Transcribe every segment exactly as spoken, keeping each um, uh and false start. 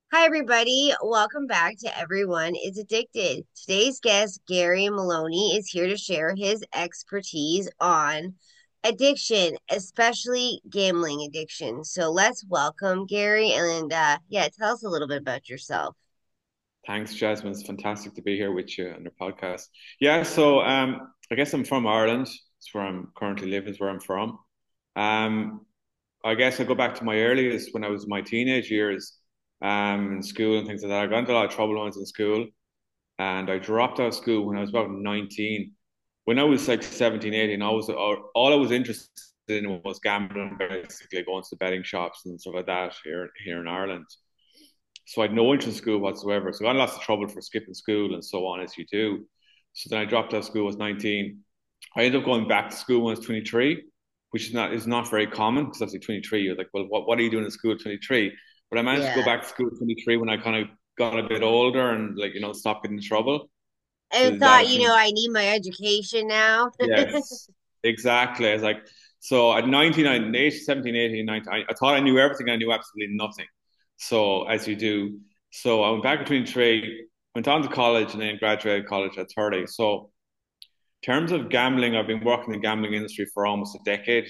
Hi, everybody. Welcome back to Everyone is Addicted. Today's guest, Gary Maloney, is here to share his expertise on addiction, especially gambling addiction. So let's welcome Gary and uh, yeah, tell us a little bit about yourself. Thanks, Jasmine. It's fantastic to be here with you on your podcast. Yeah, so um, I guess I'm from Ireland. It's where I'm currently living, is where I'm from. Um, I guess I go back to my earliest when I was in my teenage years, um, in school and things like that. I got into a lot of trouble when I was in school, and I dropped out of school when I was about nineteen. When I was like seventeen, eighteen, I was all all I was interested in was gambling, basically going to the betting shops and stuff like that here here in Ireland. So I had no interest in school whatsoever. So I got in lots of trouble for skipping school and so on, as you do. So then I dropped out of school when I was nineteen. I ended up going back to school when I was twenty-three, which is not is not very common because obviously twenty-three, you're like, well, what, what are you doing in school at twenty-three? But I managed to go Yeah. back to school at twenty-three when I kind of got a bit older and like, you know, stopped getting in trouble. I So thought, that you know, I need my education now. yes, exactly. I was like, so at nineteen, I, eight, seventeen, eighteen, nineteen, I, I thought I knew everything. I knew absolutely nothing. So as you do. So I went back between trade, went on to college and then graduated college at thirty. So in terms of gambling, I've been working in the gambling industry for almost a decade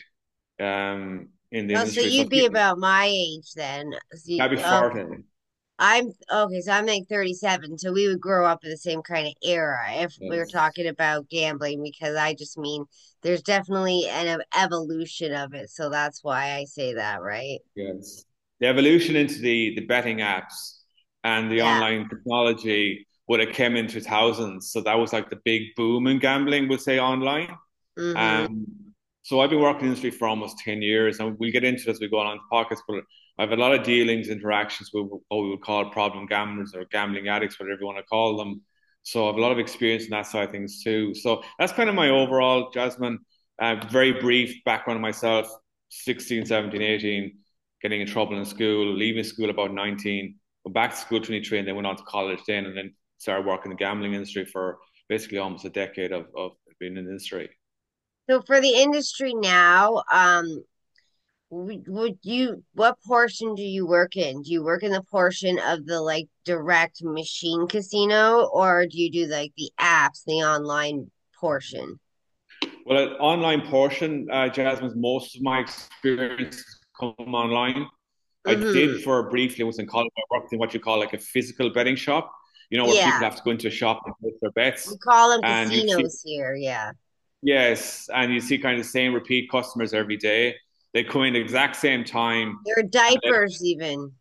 um, in the Oh, so industry. So you'd be about my age then. So you- I'd be okay. forty. I'm okay, so I'm like thirty-seven, so we would grow up in the same kind of era if we were Yes. talking about gambling, because I just mean there's definitely an ev- evolution of it, so that's why I say that, right? Yes. The evolution into the, the betting apps and the Yeah. online technology would have came in two thousands. So that was like the big boom in gambling, we'll say online. Mm-hmm. Um, so I've been working in the industry for almost ten years, and we'll get into it as we go on in the podcast, but I have a lot of dealings, interactions with what we would call problem gamblers or gambling addicts, whatever you want to call them. So I have a lot of experience in that side of things too. So that's kind of my overall, Jasmine, uh, very brief background of myself, sixteen, seventeen, eighteen, getting in trouble in school, leaving school about nineteen, went back to school twenty-three, and then went on to college then, and then started working in the gambling industry for basically almost a decade of, of being in the industry. So for the industry now, um, would, would you, what portion do you work in? Do you work in the portion of the like direct machine casino, or do you do like the apps, the online portion? Well, an online portion, uh, Jasmine's most of my experience come online. I Mm-hmm. did for briefly, I was in college, I worked in what you call like a physical betting shop, you know, where people Yeah. have to go into a shop and place their We bets. call them And you see, casinos here. Yeah. yes, and you see kind of the same repeat customers every day. They come in the exact same time. There are And they, diapers even.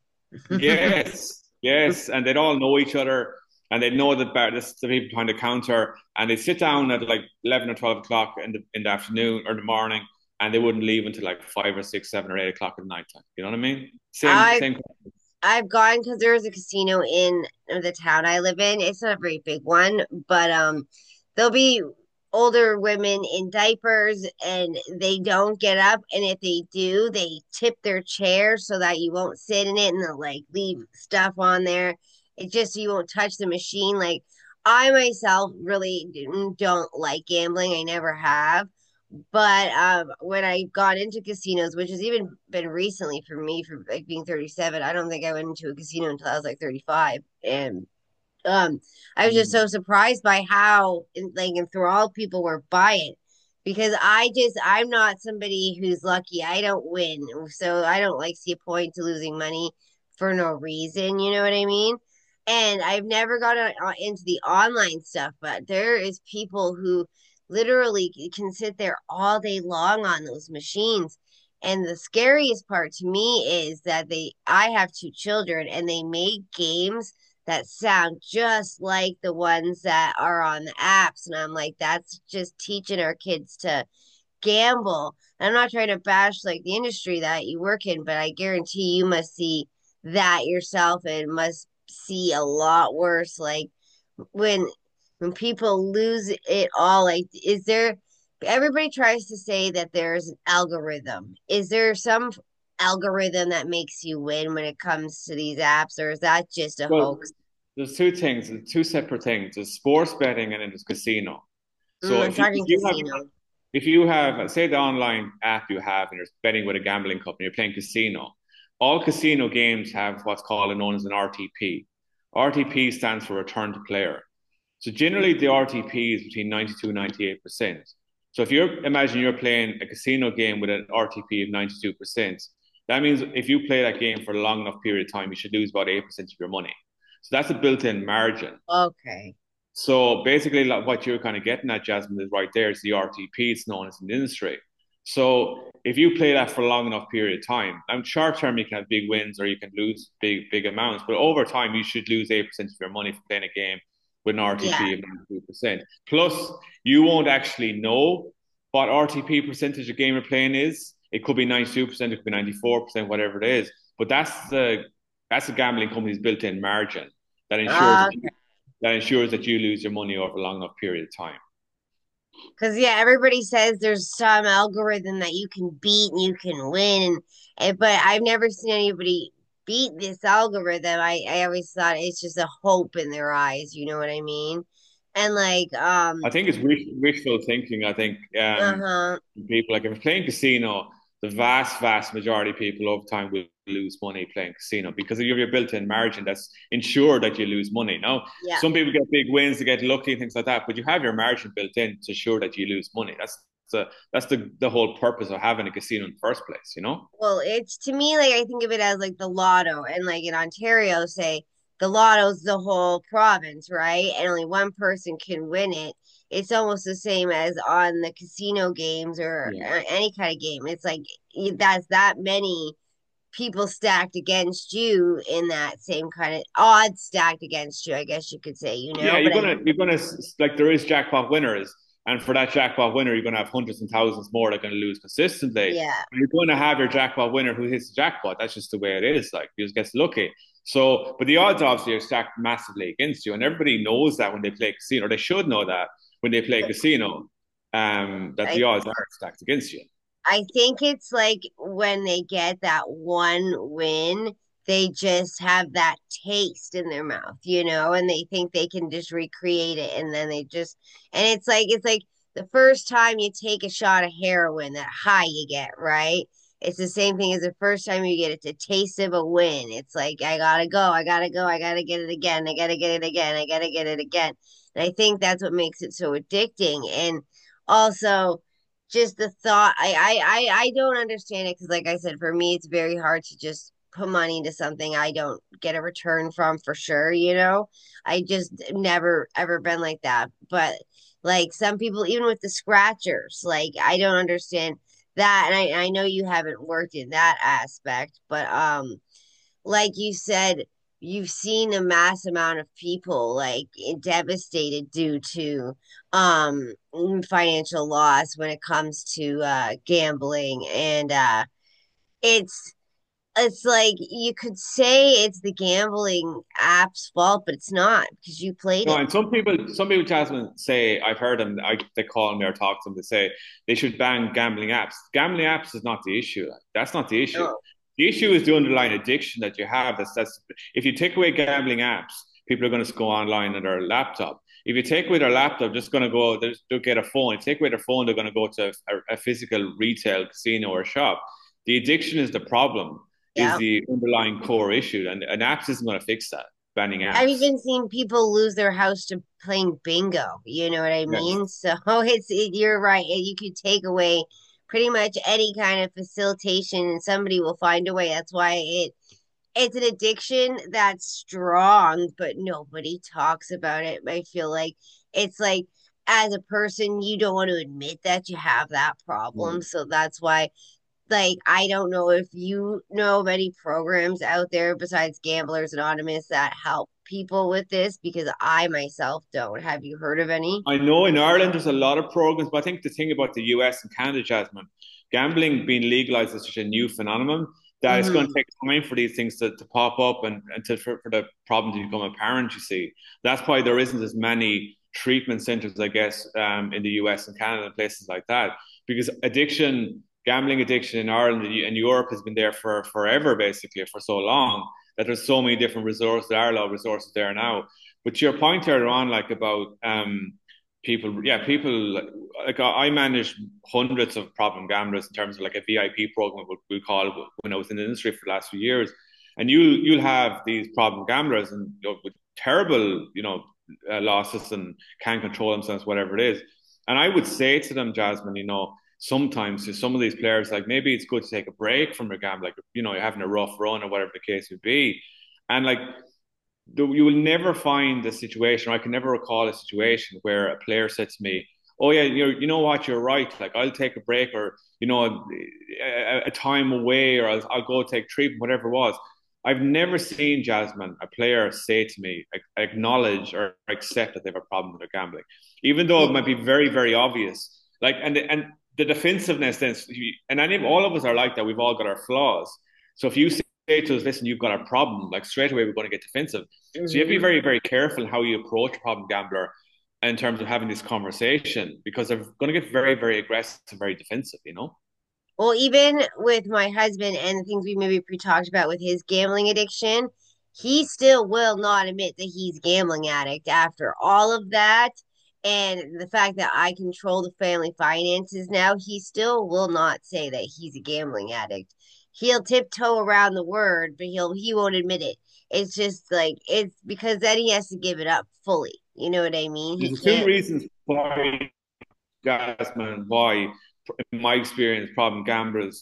yes, yes, and they'd all know each other and they'd know that bar, this, the people behind the counter, and they'd sit down at like eleven or twelve o'clock in the, in the afternoon or the morning, and they wouldn't leave until like five or six, seven or eight o'clock at night time. You know what I mean? Same, I same. I've gone because there is a casino in the town I live in. It's not a very big one, but um, there'll be older women in diapers and they don't get up. And if they do, they tip their chair so that you won't sit in it and they'll like leave stuff on there. It's just so you won't touch the machine. Like I myself really don't like gambling. I never have. But um, when I got into casinos, which has even been recently for me, for like being thirty-seven, I don't think I went into a casino until I was like thirty-five. And um, I was just so Mm. surprised by how like enthralled people were by it. Because I just, I'm not somebody who's lucky. I don't win. So I don't like see a point to losing money for no reason. You know what I mean? And I've never got on, on- into the online stuff, but there is people who literally can sit there all day long on those machines. And the scariest part to me is that they, I have two children and they make games that sound just like the ones that are on the apps. And I'm like, that's just teaching our kids to gamble. I'm not trying to bash like the industry that you work in, but I guarantee you must see that yourself and must see a lot worse. Like when when people lose it all, like is there everybody tries to say that there's an algorithm. Is there some algorithm that makes you win when it comes to these apps, or is that just a Well, hoax? there's two things, two separate things. There's sports betting and then there's casino. Mm, So I'm if you if talking you have casino. if you have say the online app you have and you're betting with a gambling company, you're playing casino. all casino games have what's called and known as an R T P. R T P stands for return to player. So generally the R T P is between ninety-two and ninety-eight percent. So if you're imagine you're playing a casino game with an R T P of ninety-two percent, that means if you play that game for a long enough period of time, you should lose about eight percent of your money. So that's a built-in margin. Okay. So basically, like what you're kind of getting at, Jasmine, is right there. It's the R T P. It's known as in the industry. So if you play that for a long enough period of time, I'm short term you can have big wins or you can lose big big amounts, but over time you should lose eight percent of your money for playing a game with an Yeah. R T P of ninety-two percent. Plus, you won't actually know what R T P percentage a game you're playing is. It could be ninety-two percent, it could be ninety-four percent, whatever it is. But that's the that's the gambling company's built-in margin that ensures that you Okay. that ensures that you lose your money over a long enough period of time. Because yeah, everybody says there's some algorithm that you can beat and you can win, and, and but I've never seen anybody beat this algorithm. I I always thought it's just a hope in their eyes. You know what I mean? And like I um, think it's wish, wishful thinking. I think um, uh-huh. people like if you're playing casino, the vast, vast majority of people over time will lose money playing casino because you have your built-in margin that's ensured that you lose money. Now, Yeah. some people get big wins, they get lucky and things like that, but you have your margin built in to ensure that you lose money. That's the that's the the whole purpose of having a casino in the first place. You know? Well, it's to me like I think of it as like the lotto, and like in Ontario, say the lotto's the whole province, right? And only one person can win it. It's almost the same as on the casino games or, Yeah. or any kind of game. It's like y- that's that many people stacked against you in that same kind of odds stacked against you, I guess you could say, you Yeah, know. you're But I gonna you're gonna like there is jackpot winners, and for that jackpot winner, you're gonna have hundreds and thousands more that are gonna lose consistently. yeah, And you're gonna have your jackpot winner who hits the jackpot. That's just the way it is. Like he just gets lucky. So, but the odds obviously are stacked massively against you, and everybody knows that when they play casino, or they should know that when they play but casino, um, that I the odds are stacked against you. I think it's like when they get that one win, they just have that taste in their mouth, you know, and they think they can just recreate it. And then they just, and it's like, it's like the first time you take a shot of heroin, that high you get, right? It's the same thing as the first time you get it, a taste of a win. It's like, I gotta go, I gotta go, I gotta get it again, I gotta get it again, I gotta get it again. And I think that's what makes it so addicting. And also, just the thought I I I, I don't understand it because like I said, for me it's very hard to just put money into something I don't get a return from for sure, you know. I just never ever been like that. But like some people, even with the scratchers, like I don't understand that. And I, I know you haven't worked in that aspect, but um like you said, you've seen a mass amount of people like devastated due to um financial loss when it comes to uh gambling, and uh it's it's like you could say it's the gambling app's fault, but it's not because you played No, it. and some people, some people, Jasmine, say I've heard them. I, they call me or talk to them. They say they should ban gambling apps. Gambling apps is not the issue. That's not the issue. No. The issue is the underlying addiction that you have. That's that's. If you take away gambling apps, people are going to go online on their laptop. If you take away their laptop, just going to go. They'll get a phone. If you take away their phone, they're going to go to a, a physical retail casino or shop. The addiction is the problem. Is Yeah. the underlying core issue, and, and apps isn't going to fix that. Banning I've apps. even seen people lose their house to playing bingo. You know what I Yeah. mean? So it's it, you're right. You could take away pretty much any kind of facilitation, and somebody will find a way. That's why it it's an addiction that's strong, but nobody talks about it. I feel like it's like as a person, you don't want to admit that you have that problem. So that's why like I don't know if you know of any programs out there besides Gamblers Anonymous that help people with this because I myself don't. Have you heard of any? I know in Ireland there's a lot of programs, but I think the thing about the U S and Canada, Jasmine, gambling being legalized is such a new phenomenon that it's going to Mm-hmm. take time for these things to, to pop up and, and to, for, for the problem to become apparent, you see. That's why there isn't as many treatment centers, I guess, um, in the U S and Canada and places like that. Because addiction, gambling addiction in Ireland and Europe has been there for forever, basically, for so long that there's so many different resources. There are a lot of resources there now. But to your point earlier on, like about um, people, yeah, people like I managed hundreds of problem gamblers in terms of like a V I P program, what we call it, when I was in the industry for the last few years. And you you'll have these problem gamblers and you know, with terrible, you know, uh, losses and can't control themselves, whatever it is. And I would say to them, Jasmine, you know, sometimes to some of these players, like maybe it's good to take a break from your gamble, like you know, you're having a rough run or whatever the case would be. And like you will never find a situation, or I can never recall a situation where a player said to me, "Oh yeah, you you know what, you're right. Like I'll take a break, or you know, a, a time away, or I'll, I'll go take treatment, whatever it was." I've never seen Jasmine a player say to me, acknowledge or accept that they have a problem with their gambling, even though it might be very, very obvious. Like and the, and the defensiveness then, and I think all of us are like that. We've all got our flaws. So if you say to us, listen, you've got a problem, like straight away we're going to get defensive. So you have to be Mm-hmm. very, very careful how you approach a problem gambler in terms of having this conversation because they're going to get very, very aggressive, very defensive, you know? Well, even with my husband and the things we maybe pre-talked about with his gambling addiction, he still will not admit that he's gambling addict after all of that. And the fact that I control the family finances now, he still will not say that he's a gambling addict. He'll tiptoe around the word, but he'll he won't admit it. It's just like it's because then he has to give it up fully. You know what I mean? He There's two can't. reasons why, Jasmine, why, in my experience, problem gamblers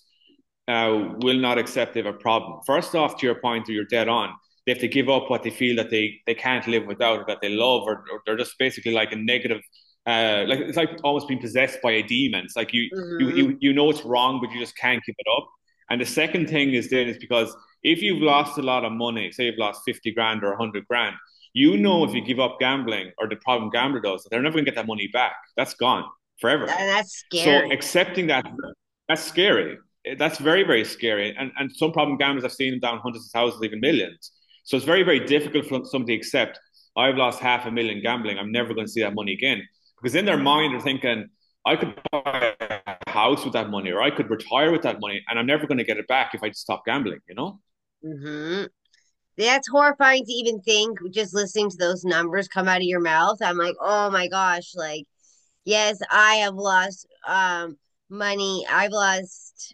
uh, will not accept they have a problem. First off, to your point, or you're dead on, they have to give up what they feel that they, they can't live without, or that they love, or, or they're just basically like a negative. Uh, like it's like almost being possessed by a demon. It's like you, you Hmm. you you know it's wrong, but you just can't give it up. And the second thing is then is because if you've lost a lot of money, say you've lost fifty grand or a hundred grand, you know if you give up gambling or the problem gambler does, they're never going to get that money back. That's gone forever. And that's So scary. accepting that, that's scary. That's very, very scary. And, and some problem gamblers, I've seen them down hundreds of thousands, even millions. So it's very, very difficult for somebody to accept, I've lost half a million gambling. I'm never going to see that money again. Because in their mind, they're thinking, I could buy a house with that money, or I could retire with that money, and I'm never going to get it back if I just stop gambling, you know? Hmm. That's horrifying to even think just listening to those numbers come out of your mouth. I'm like, oh my gosh, like, yes, I have lost um money. I've lost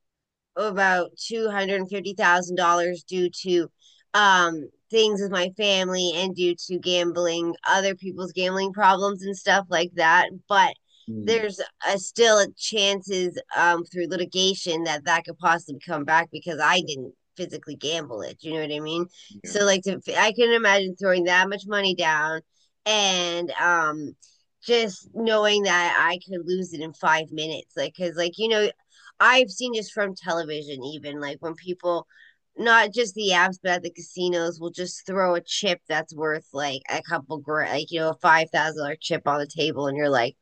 about two hundred and fifty thousand dollars due to um things with my family and due to gambling, other people's gambling problems and stuff like that. But Mm, there's a, still a chances um through litigation that that could possibly come back because I didn't physically gamble it. You know what I mean? yeah. So like to, I can imagine throwing that much money down and um just knowing that I could lose it in five minutes. Like, cause like, you know, I've seen just from television, even like when people, not just the apps, but at the casinos, will just throw a chip that's worth like a couple grand, like, you know, a five thousand dollar chip on the table, and you're like,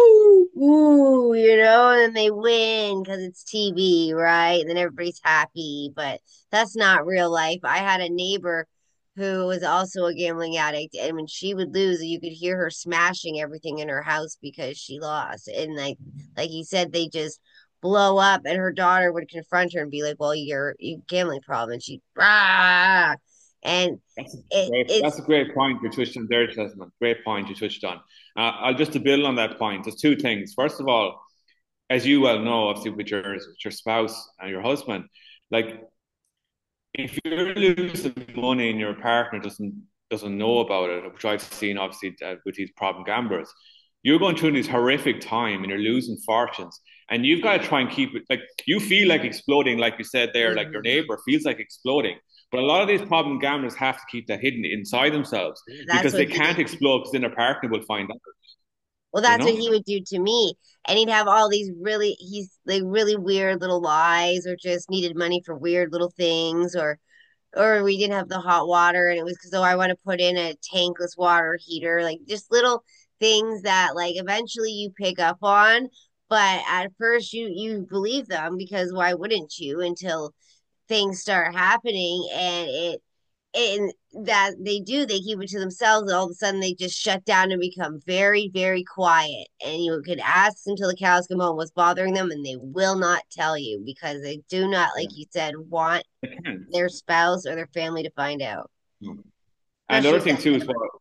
ooh, you know, and then they win because it's T V, right? And then everybody's happy, but that's not real life. I had a neighbor who was also a gambling addict, and when she would lose, you could hear her smashing everything in her house because she lost. And like, like you said, they just blow up, and her daughter would confront her and be like, well, you're you gambling problem, and she rah, and That's a it great, that's it's a great point you touched on there, Desmond. Great point you touched on. Uh, I'll just to build on that point. There's two things. First of all, as you well know, obviously with your with your spouse and your husband, like if you're losing money and your partner doesn't doesn't know about it, which I've seen obviously uh, with these problem gamblers, you're going through this horrific time and you're losing fortunes, and you've got to try and keep it like you feel like exploding, like you said there, like your mhm. neighbor feels like exploding. But a lot of these problem gamblers have to keep that hidden inside themselves That's because what they he can't did. explode because then their partner will find out. Well, You that's what he know? would do to me. And he'd have all these really, he's like really weird little lies, or just needed money for weird little things, or, or we didn't have the hot water and it was because, oh, I want to put in a tankless water heater, like just little things that like eventually you pick up on. But at first you, you believe them because why wouldn't you until things start happening and it and that they do they keep it to themselves, and all of a sudden they just shut down and become very very quiet, and you could ask until the cows come home what's bothering them, and they will not tell you because they do not, like Yeah, you said, want they can't. their spouse or their family to find out, No. And the especially other with thing that too is number. what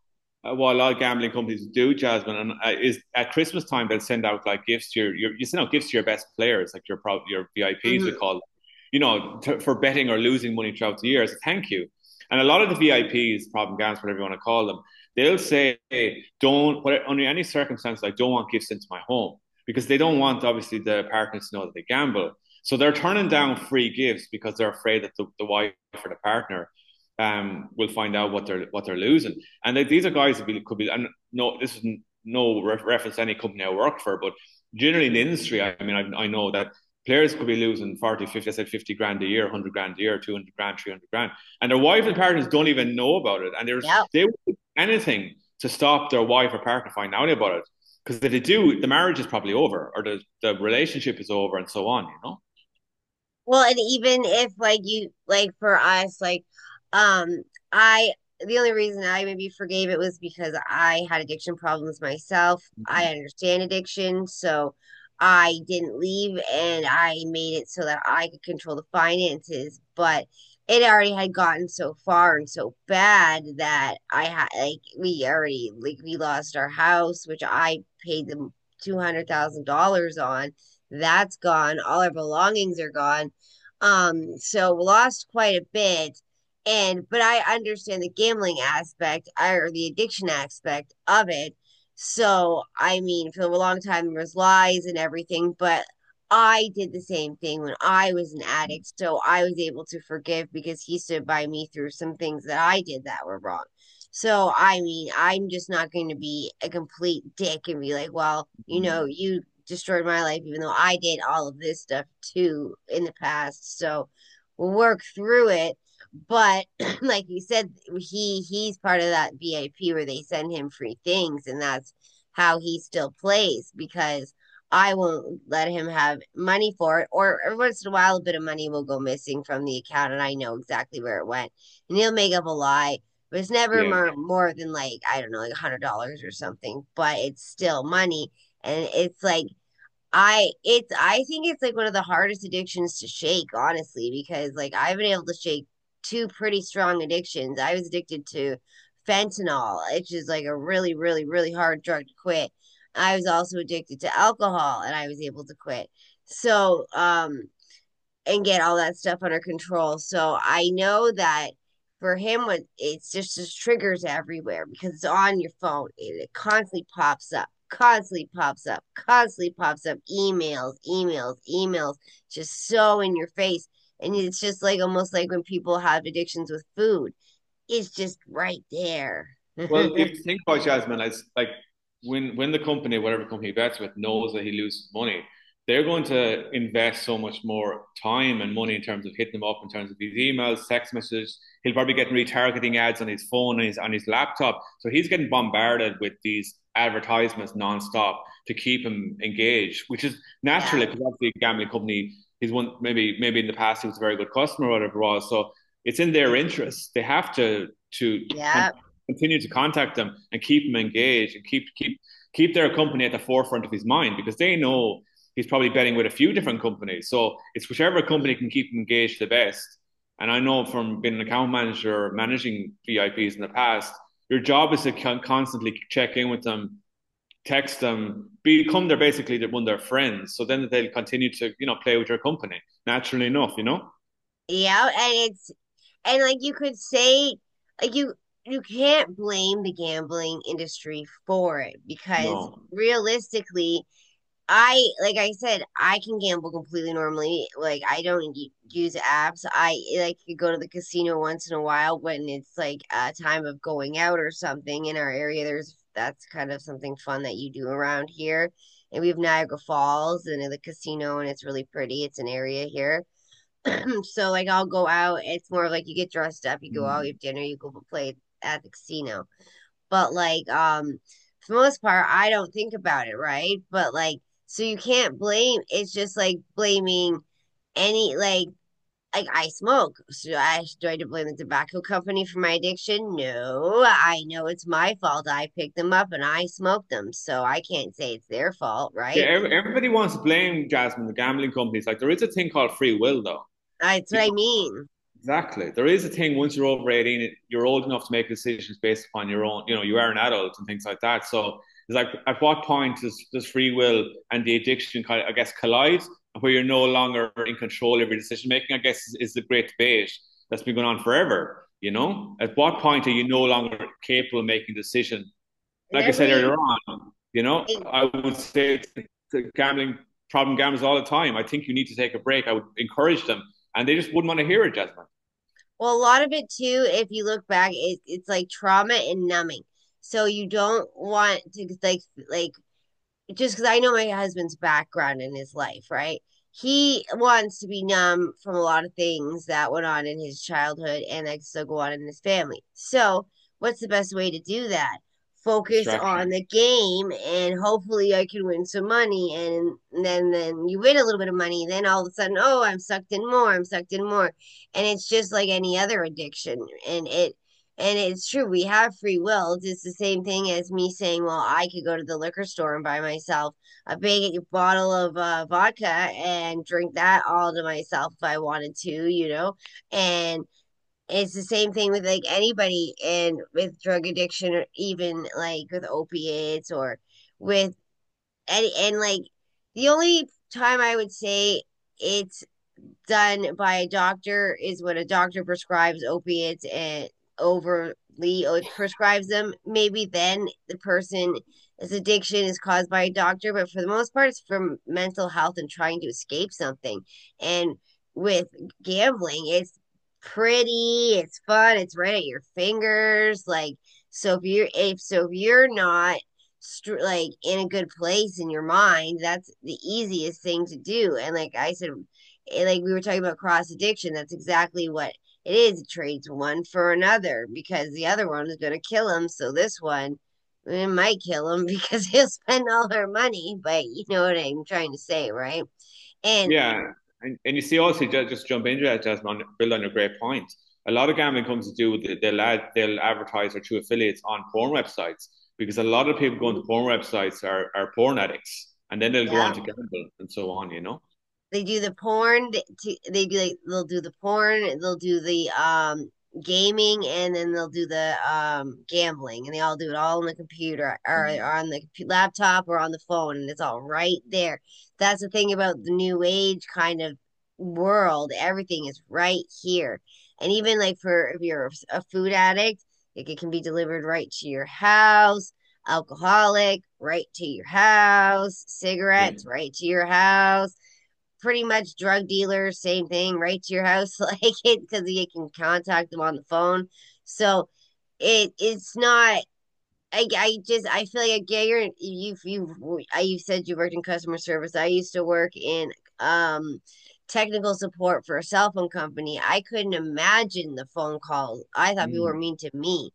uh, what a lot of gambling companies do, Jasmine, and uh, is at Christmas time they'll send out like gifts to your, your you send out gifts to your best players, like your pro, your V I Ps we Hmm. call them, you know, to, for betting or losing money throughout the year as a thank you. And a lot of the V I Ps, problem gams, whatever you want to call them, they'll say, hey, don't, under any circumstance, I don't want gifts into my home because they don't want obviously the partners to know that they gamble. So they're turning down free gifts because they're afraid that the, the wife or the partner um, will find out what they're what they're losing. And they, these are guys that be, could be. And no, this is no re- reference to any company I work for, but generally in the industry, I mean, I, I know that players could be losing forty, fifty, I said fifty grand a year, one hundred grand a year, two hundred grand, three hundred grand. And their wife and partners don't even know about it. And there's Yep. they would do anything to stop their wife or partner finding out about it. Because if they do, the marriage is probably over or the, the relationship is over and so on, you know? Well, and even if like you like for us, like um I the only reason I maybe forgave it was because I had addiction problems myself. I understand addiction, so I didn't leave and I made it so that I could control the finances, but it already had gotten so far and so bad that I had like we already like we lost our house, which I paid them two hundred thousand dollars on. That's gone. All our belongings are gone. Um, so we lost quite a bit. And but I understand the gambling aspect or the addiction aspect of it. So I mean, for a long time there was lies and everything, but I did the same thing when I was an addict. So I was able to forgive because he stood by me through some things that I did that were wrong. So I mean, I'm just not going to be a complete dick and be like, well, you know, you destroyed my life, even though I did all of this stuff too in the past. So we'll work through it. But like you said, he he's part of that V I P where they send him free things, and that's how he still plays because I won't let him have money for it. Or every once in a while, a bit of money will go missing from the account, and I know exactly where it went. And he'll make up a lie, but it's never Yeah. more more than like I don't know, like a hundred dollars or something. But it's still money, and it's like I it's I think it's like one of the hardest addictions to shake, honestly, because like I've been able to shake two pretty strong addictions. I was addicted to fentanyl, which is like a really, really, really hard drug to quit. I was also addicted to alcohol and I was able to quit. So, um, and get all that stuff under control. So I know that for him, what it's just just triggers everywhere because it's on your phone. It, it constantly pops up, constantly pops up, constantly pops up. Emails, emails, emails, just so in your face. And it's just like almost like when people have addictions with food, it's just right there. Well, if you think about Jasmine, it's like when when the company, whatever company he bets with, knows that he loses money, they're going to invest so much more time and money in terms of hitting him up in terms of his emails, text messages. He'll probably get retargeting ads on his phone and his on his laptop. So he's getting bombarded with these advertisements nonstop to keep him engaged, which is naturally Yeah. because obviously a gambling company, he's one maybe maybe in the past he was a very good customer or whatever it was. So it's in their interest. They have to to Yeah. continue to contact them and keep them engaged and keep keep keep their company at the forefront of his mind because they know he's probably betting with a few different companies. So it's whichever company can keep him engaged the best. And I know from being an account manager, managing V I Ps in the past, your job is to constantly check in with them, text them, become their basically one of their friends. So then they'll continue to you know play with your company naturally enough, you know. Yeah. And it's and like you could say like you you can't blame the gambling industry for it because No. realistically I like I said I can gamble completely normally, like I don't use apps. I like could go to the casino once in a while when it's like a time of going out or something in our area. There's that's kind of something fun that you do around here, and we have Niagara Falls and the casino, and it's really pretty. It's an area here. So like I'll go out. It's more of like you get dressed up, you go out, you have dinner, you go play at the casino. But like um for the most part, I don't think about it, right? But like so you can't blame. It's just like blaming any like like I smoke. So I do I to blame the tobacco company for my addiction? No, I know it's my fault. I picked them up and I smoked them, so I can't say it's their fault, Yeah, right? every, everybody wants to blame Jasmine, the gambling companies. Like there is a thing called free will, though. That's what I mean. Exactly. There is a thing once you're over eighteen, you're old enough to make decisions based upon your own, you know, you are an adult and things like that. So it's like, at what point does, does free will and the addiction kind of, I guess, collide where you're no longer in control of your decision making? I guess is, is the great debate that's been going on forever. You know, at what point are you no longer capable of making a decision? Like I said Every earlier on, you know, I would say to gambling, problem gamblers all the time. I think you need to take a break. I would encourage them, and they just wouldn't want to hear it, Jasmine. Well, a lot of it too, if you look back, it, it's like trauma and numbing. So you don't want to like like just because I know my husband's background in his life, right? He wants to be numb from a lot of things that went on in his childhood and that still go on in his family. So, what's the best way to do that? Focus on Distraction. the game, and hopefully I can win some money. And then, then you win a little bit of money. Then all of a sudden, oh, I'm sucked in more. I'm sucked in more. And it's just like any other addiction. And it and it's true, we have free will. It's the same thing as me saying, well, I could go to the liquor store and buy myself a big bottle of uh, vodka and drink that all to myself if I wanted to, you know? And it's the same thing with like anybody and with drug addiction or even like with opiates or with any, and like the only time I would say it's done by a doctor is when a doctor prescribes opiates and overly prescribes them. Maybe then the person's addiction is caused by a doctor, but for the most part, it's from mental health and trying to escape something. And with gambling, it's pretty, it's fun, it's right at your fingers. Like, so if you're if so if you're not like in a good place in your mind, that's the easiest thing to do. And like I said, like we were talking about cross addiction, that's exactly what it is. It trades one for another because the other one is going to kill him. So this one, it might kill him because he'll spend all their money. But you know what I'm trying to say, right? And Yeah, and, and you see also just, just jump into that, Jasmine, build on your great point. A lot of gambling comes to do with they'll ad, they'll advertise or through affiliates on porn websites because a lot of people going to porn websites are, are porn addicts, and then they'll go on yeah, to gamble and so on. You know. they do the porn. They do like they'll do the porn. They'll do the um gaming, and then they'll do the um gambling, and they all do it all on the computer or, or on the laptop or on the phone, and it's all right there. That's the thing about the new age kind of world. Everything is right here, and even like for if you're a food addict, like it can be delivered right to your house. Alcoholic, right to your house. Yeah. Cigarettes, right to your house. Pretty much drug dealers, same thing, right to your house, like it because you can contact them on the phone. So it it's not. I, I just I feel like I get your you you I you said you worked in customer service. I used to work in um technical support for a cell phone company. I couldn't imagine the phone calls. I thought people were Mm. mean to me.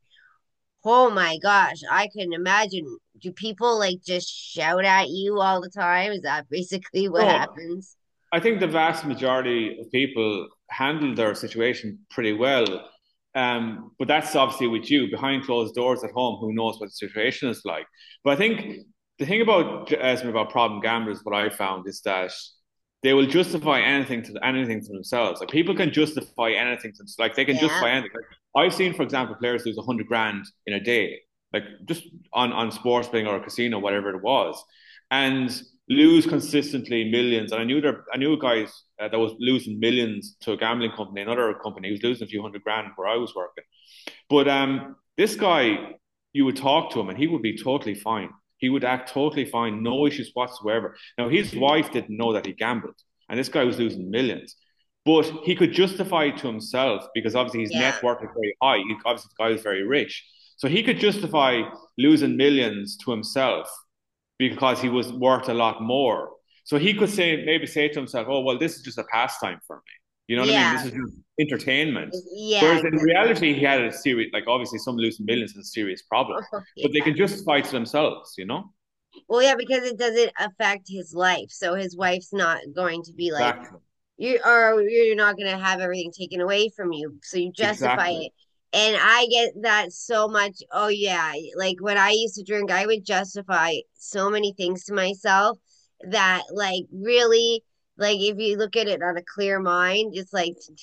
Oh my gosh, I couldn't imagine. Do people like just shout at you all the time? Is that basically what No, happens? I think the vast majority of people handle their situation pretty well. Um, but that's obviously with you behind closed doors at home. Who knows what the situation is like? But I think the thing about uh, about problem gamblers, what I found is that they will justify anything to anything to themselves. Like people can justify anything to like they can Yeah. justify anything. Like, I've seen, for example, players lose a hundred grand in a day, like just on on sports betting or a casino, whatever it was, and lose consistently millions. And I knew there, I knew guys uh, that was losing millions to a gambling company, another company. He was losing a few hundred grand where I was working. But um, this guy, you would talk to him and he would be totally fine. He would act totally fine, no issues whatsoever. Now, his wife didn't know that he gambled, and this guy was losing millions. But he could justify it to himself because obviously his Yeah. net worth is very high. He, obviously, the guy is very rich. So he could justify losing millions to himself because he was worth a lot more. So he could say, maybe say to himself, oh, well, this is just a pastime for me. You know what I mean? Yeah. This is just entertainment. Yeah, Whereas in exactly. reality, he had a serious, like obviously, someone losing millions is a serious problem, Oh, but they yeah. can justify it to themselves, you know? Well, yeah, because it doesn't affect his life. So his wife's not going to be like, Exactly. you or you're not going to have everything taken away from you. So you justify Exactly. it. And I get that so much. Oh, yeah. Like when I used to drink, I would justify so many things to myself that, like, really, like, if you look at it on a clear mind, it's like,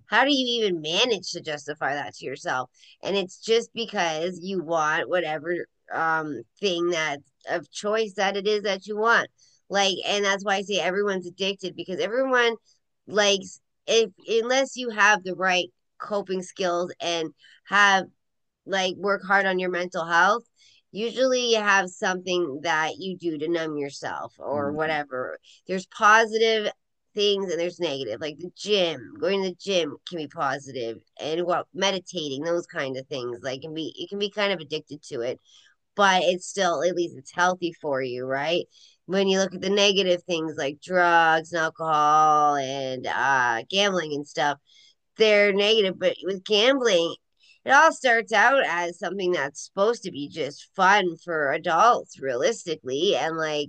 How do you even manage to justify that to yourself? And it's just because you want whatever um thing that of choice that it is that you want. Like, and that's why I say everyone's addicted because everyone likes if unless you have the right coping skills and have like work hard on your mental health, usually you have something that you do to numb yourself or Mm. whatever. There's positive things and there's negative. Like the gym, going to the gym can be positive, and what meditating, those kind of things. Like can be you can be kind of addicted to it, but it's still at least it's healthy for you, right? When you look at the negative things like drugs and alcohol and uh, gambling and stuff, they're negative. But with gambling, it all starts out as something that's supposed to be just fun for adults, realistically. And like,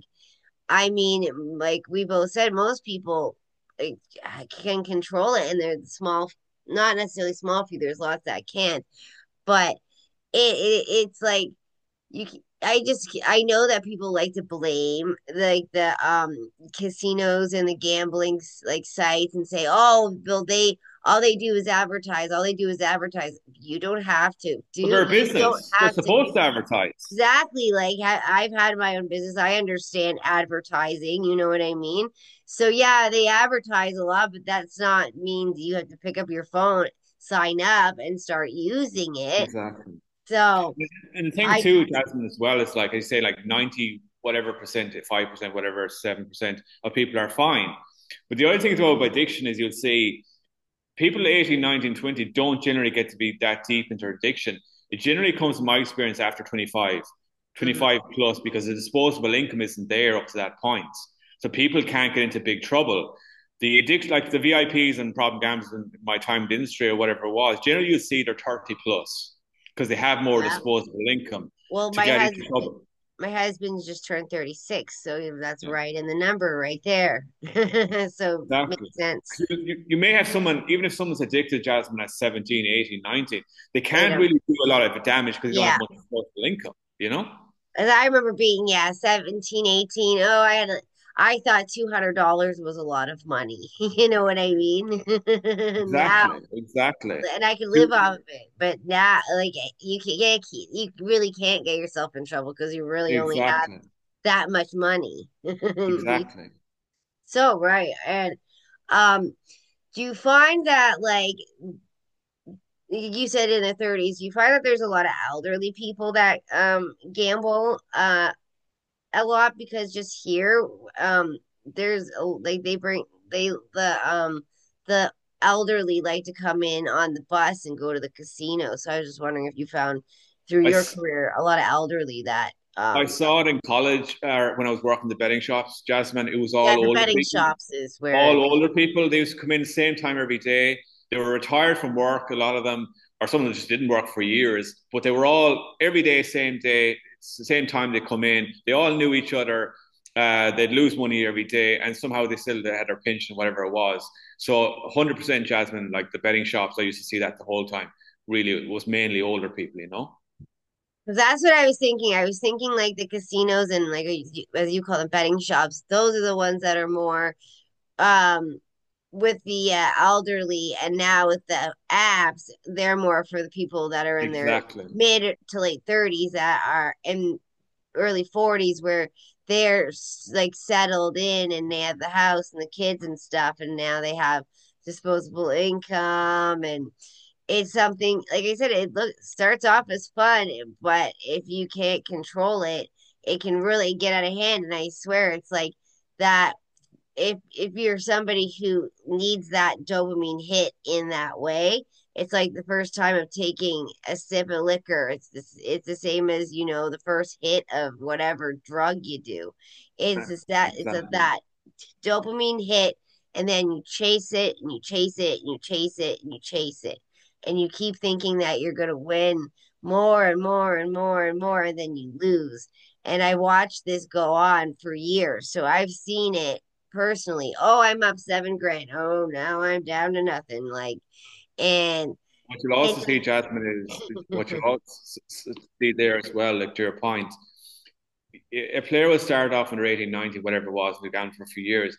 I mean, like we both said, most people like, can control it, and they're small, not necessarily small few. There's lots that can't, but it, it it's like you I just I know that people like to blame like the um casinos and the gambling like sites and say, oh, Bill, they all they do is advertise, all they do is advertise. You don't have to But do they're a you don't business. They're have to supposed to advertise. exactly like ha- I've had my own business. I understand advertising, you know what I mean? So yeah, they advertise a lot, but that's not means you have to pick up your phone, sign up and start using it. Exactly. So And the thing I too, Jasmine, as well, is like I say, like ninety whatever percent, five percent, whatever, seven percent of people are fine. But the other thing about addiction is you'll see people eighteen, nineteen, twenty don't generally get to be that deep into addiction. It generally comes, from my experience, after twenty-five, mhm. twenty-five plus, because the disposable income isn't there up to that point. So people can't get into big trouble. The addiction, like the V I Ps and problem gamblers in my time in the industry or whatever it was, generally you see they're thirty plus because they have more Yeah. disposable income Well, to my get into husband, trouble. my husband's just turned thirty-six, so that's Yeah, right in the number right there. So exactly. makes sense. You, you may have someone, even if someone's addicted, Jasmine, at seventeen, eighteen, nineteen, they They can't don't. really do a lot of damage because they don't have Yeah. much disposable income, you know? And I remember being, yeah, seventeen, eighteen. Oh, I had a, I thought two hundred dollars was a lot of money. You know what I mean? Now, Exactly, exactly. and I could live off of it, but now, like, you can't, you really can't get yourself in trouble because you really only have Exactly, that much money. exactly. So, right. And, um, do you find that like you said in the thirties, you find that there's a lot of elderly people that um gamble uh a lot because just here um there's a- like they bring they the um the elderly like to come in on the bus and go to the casino. So I was just wondering if you found through I, your s- career a lot of elderly that I um saw it in college uh, when I was working the betting shops, Jasmine. It was yeah, all the older betting people, shops is where all older people. They used to come in the same time every day. They were retired from work, a lot of them, or some of them just didn't work for years, but they were all every day, same day, it's the same time they come in. They all knew each other. Uh, they'd lose money every day, and somehow they still they had their pension, whatever it was. So, one hundred percent, Jasmine, like the betting shops, I used to see that the whole time. Really, it was mainly older people, you know? 'cause that's what I was thinking. I was thinking like the casinos and like as you call them betting shops. Those are the ones that are more um with the uh, elderly, and now with the apps, they're more for the people that are in their Exactly. mid to late thirties that are in early forties where they're like settled in and they have the house and the kids and stuff, and now they have disposable income. And it's something like I said, it look starts off as fun, but if you can't control it, it can really get out of hand. And I swear it's like that if if you're somebody who needs that dopamine hit in that way, it's like the first time of taking a sip of liquor. It's this, it's the same as you know the first hit of whatever drug you do. It's just that it's a, Exactly. that dopamine hit, and then you chase it and you chase it and you chase it and you chase it, and you keep thinking that you're gonna win more and more and more and more, and then you lose. And I watched this go on for years, so I've seen it personally. Oh, I'm up seven grand. Oh, now I'm down to nothing. Like, and What you'll it also see, Jasmine, is what you'll also see there as well, like to your point. A player will start off in their eighteen, nineteen, whatever it was, and they're down for a few years.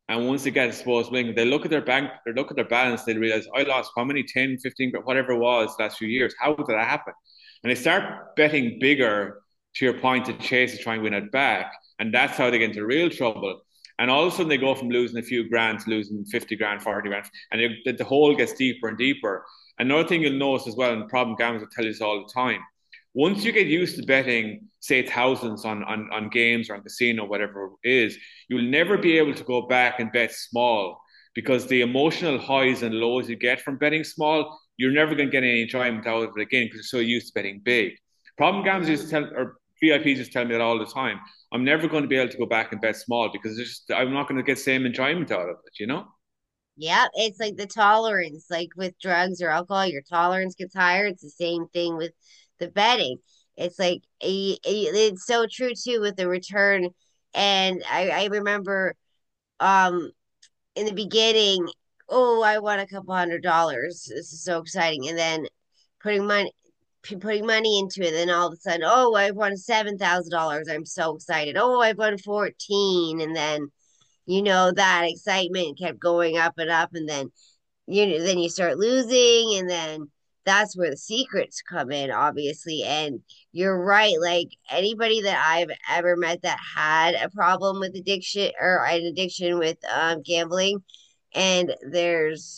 And once they get exposed winning, they look at their bank, they look at their balance, they realize, I lost how many, ten, fifteen, whatever it was last few years. How did that happen? And they start betting bigger, to your point, to chase to try and win it back. And that's how they get into real trouble. And all of a sudden they go from losing a few grand to losing fifty grand, forty grand. And it, the hole gets deeper and deeper. Another thing you'll notice as well, and problem gamblers will tell you this all the time, once you get used to betting, say, thousands on, on, on games or on casino, whatever it is, you'll never be able to go back and bet small, because the emotional highs and lows you get from betting small, you're never going to get any enjoyment out of it again because you're so used to betting big. Problem gamblers used to tell, or V I Ps just tell me that all the time. I'm never going to be able to go back and bet small because it's just, I'm not going to get the same enjoyment out of it, you know? Yeah, it's like the tolerance, like with drugs or alcohol, your tolerance gets higher. It's the same thing with the betting. It's like a, a- it's so true too with the return. And I, I remember um in the beginning, oh, I won a couple hundred dollars. This is so exciting. And then putting money putting money into it, and then all of a sudden, oh, I won seven thousand dollars. I'm so excited. Oh, I won fourteen, and then you know that excitement kept going up and up, and then you know then you start losing, and then that's where the secrets come in, obviously. And you're right, like anybody that I've ever met that had a problem with addiction or an addiction with um, gambling, and there's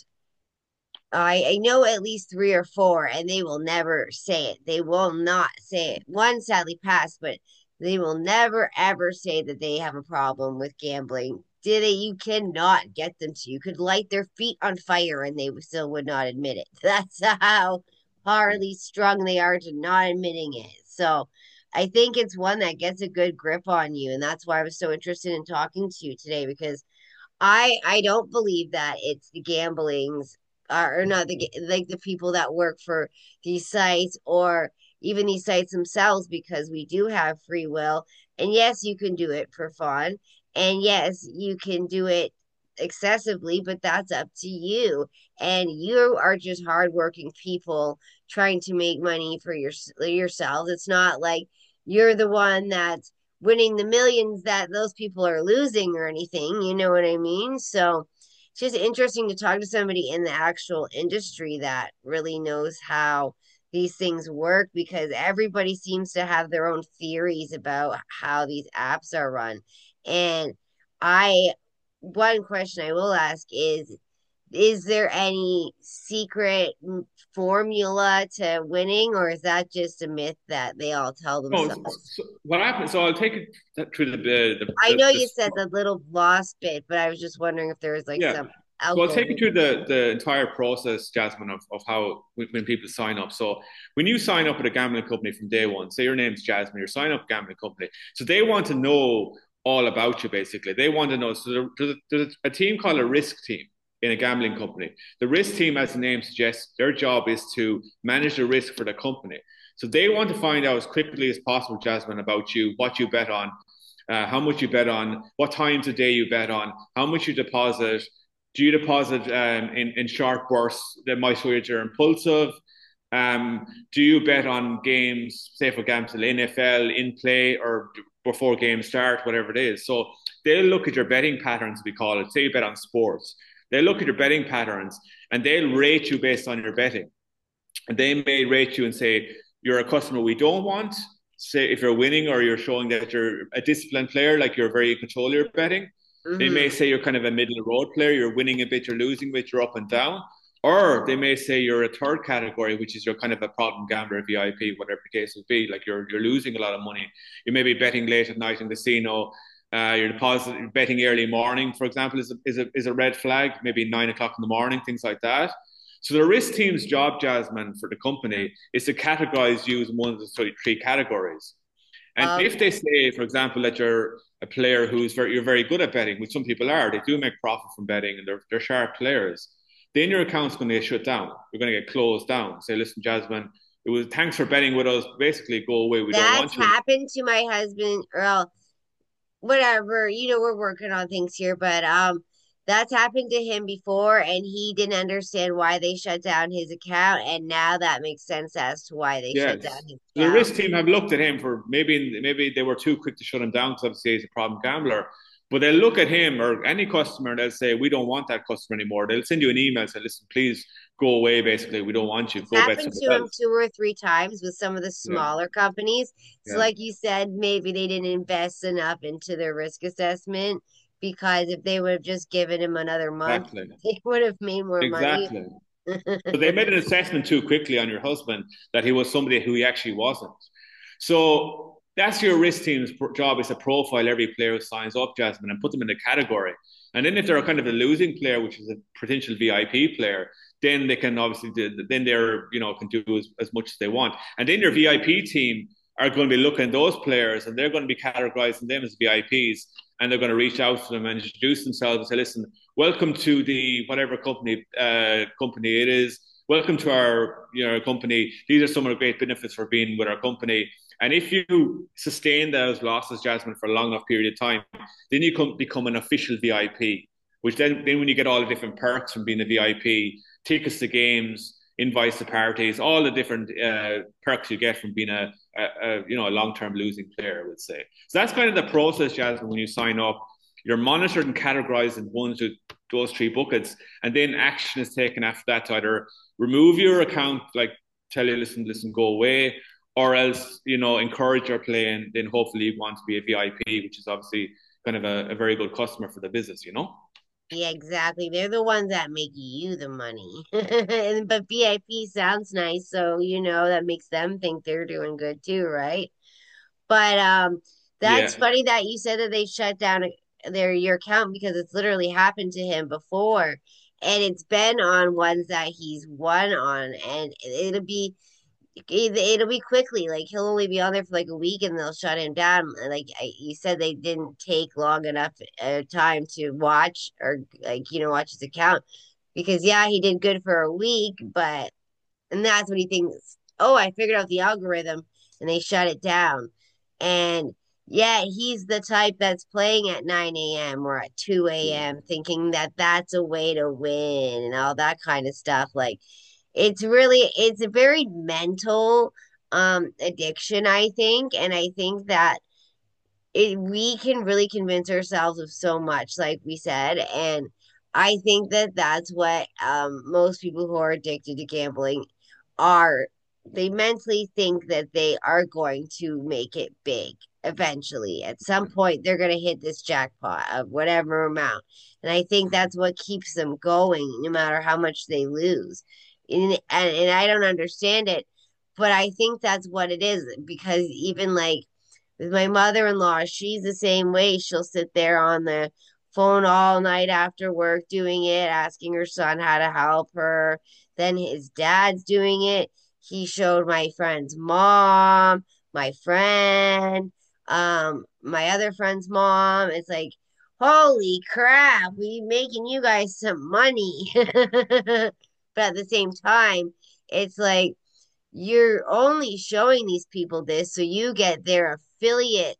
I, I know at least three or four, and they will never say it. They will not say it. One sadly passed, but they will never ever say that they have a problem with gambling. Did it? You cannot get them to. You could light their feet on fire, and they still would not admit it. That's how hardly strung they are to not admitting it. So I think it's one that gets a good grip on you, and that's why I was so interested in talking to you today, because I I don't believe that it's the gamblings uh, or not the like the people that work for these sites or even these sites themselves, because we do have free will. And yes, you can do it for fun, and yes, you can do it excessively, but that's up to you. And you are just hardworking people trying to make money for your yourself. It's not like you're the one that's winning the millions that those people are losing or anything. You know what I mean? So it's just interesting to talk to somebody in the actual industry that really knows how these things work, because everybody seems to have their own theories about how these apps are run. And I, one question I will ask is, is there any secret formula to winning, or is that just a myth that they all tell Oh, themselves? so what happens? So I'll take it through the, the, I the, know the you said the little lost bit, but I was just wondering if there was like yeah. some So I'll take you through algorithm. the, the entire process, Jasmine, of, of how when, when people sign up. So when you sign up with a gambling company from day one, say your name's Jasmine, you're signing up a gambling company. So they want to know all about you, basically. They want to know. So there- there's, there's a team called a risk team in a gambling company. The risk team, as the name suggests, their job is to manage the risk for the company. So they want to find out as quickly as possible, Jasmine, about you, what you bet on, uh, how much you bet on, what times a day you bet on, how much you deposit. Do you deposit um, in, in short bursts that might show you're impulsive? Um, do you bet on games, say for example, N F L in play or before games start, whatever it is? So they'll look at your betting patterns, we call it. Say you bet on sports. They look at your betting patterns and they'll rate you based on your betting. And they may rate you and say, you're a customer we don't want. Say if you're winning or you're showing that you're a disciplined player, like you're very control your betting. They may Hmm. say you're kind of a middle of the road player, you're winning a bit, you're losing a bit, you're up and down. Or they may say you're a third category, which is you're kind of a problem gambler, V I P, whatever the case would be. Like you're you're losing a lot of money. You may be betting late at night in the casino. Uh, you're depositing betting early morning, for example, is a, is a is a red flag. Maybe nine o'clock in the morning, things like that. So the risk team's job, Jasmine, for the company is to categorize you in one of the three categories. And if they Okay. say, for example, that you're a player who's very you're very good at betting, which some people are, they do make profit from betting and they're they're sharp players, then your account's going to get shut down. You're going to get closed down. Say, listen, Jasmine, it was thanks for betting with us. Basically, go away. We don't That's want you. happened to my husband, or whatever. You know, we're working on things here, but um, that's happened to him before, and he didn't understand why they shut down his account, and now that makes sense as to why they shut down Yes. his So the account. risk team have looked at him for maybe maybe they were too quick to shut him down because obviously he's a problem gambler. But they'll look at him or any customer and they'll say, we don't want that customer anymore. They'll send you an email and say, listen, please go away. Basically, we don't want you. It's Go bet happened to somewhere him else. two or three times with some of the Yeah. smaller companies. So, Yeah. like you said, maybe they didn't invest enough into their risk assessment because if they would have just given him another month, Exactly. they would have made more money. Exactly. So they made an assessment too quickly on your husband that he was somebody who he actually wasn't. So that's your risk team's job, is to profile every player who signs up, Jasmine, and put them in a category. And then if they're kind of a losing player, which is a potential V I P player, then they can obviously do, then they're you know can do as, as much as they want. And then your V I P team are going to be looking at those players and they're going to be categorizing them as V I Ps, and they're going to reach out to them and introduce themselves and say, listen, welcome to the whatever company uh, company it is. Welcome to our you know company. These are some of the great benefits for being with our company. And if you sustain those losses, Jasmine, for a long enough period of time, then you come, become an official V I P. Which then, then when you get all the different perks from being a V I P, tickets to games, invites to parties, all the different uh, perks you get from being a, a, a you know a long term losing player, I would say. So that's kind of the process, Jasmine. When you sign up, you're monitored and categorized in one of those three buckets, and then action is taken after that to either remove your account, like tell you, listen, listen, go away, or else, you know, encourage your play, and then hopefully you want to be a V I P, which is obviously kind of a, a very good customer for the business, you know? Yeah, exactly. They're the ones that make you the money. And but V I P sounds nice, so you know that makes them think they're doing good too, right? But um that's Yeah. funny that you said that they shut down their your account because it's literally happened to him before. And it's been on ones that he's won on, and it'll be it, it'll be quickly. Like he'll only be on there for like a week, and they'll shut him down. Like I, you said, they didn't take long enough uh, time to watch or like you know watch his account because yeah, he did good for a week, but and that's what he thinks. Oh, I figured out the algorithm, and they shut it down. And yeah, he's the type that's playing at nine a m or at two a m, thinking that that's a way to win and all that kind of stuff. Like, it's really, it's a very mental um addiction, I think. And I think that it we can really convince ourselves of so much, like we said. And I think that that's what um most people who are addicted to gambling are. They mentally think that they are going to make it big eventually. At some point, they're going to hit this jackpot of whatever amount. And I think that's what keeps them going, no matter how much they lose. And, and, and I don't understand it, but I think that's what it is because even like with my mother-in-law, she's the same way. She'll sit there on the phone all night after work doing it, asking her son how to help her. Then his dad's doing it. He showed my friend's mom, my friend, um, my other friend's mom. It's like, holy crap, we making you guys some money. But at the same time, it's like you're only showing these people this so you get their affiliate,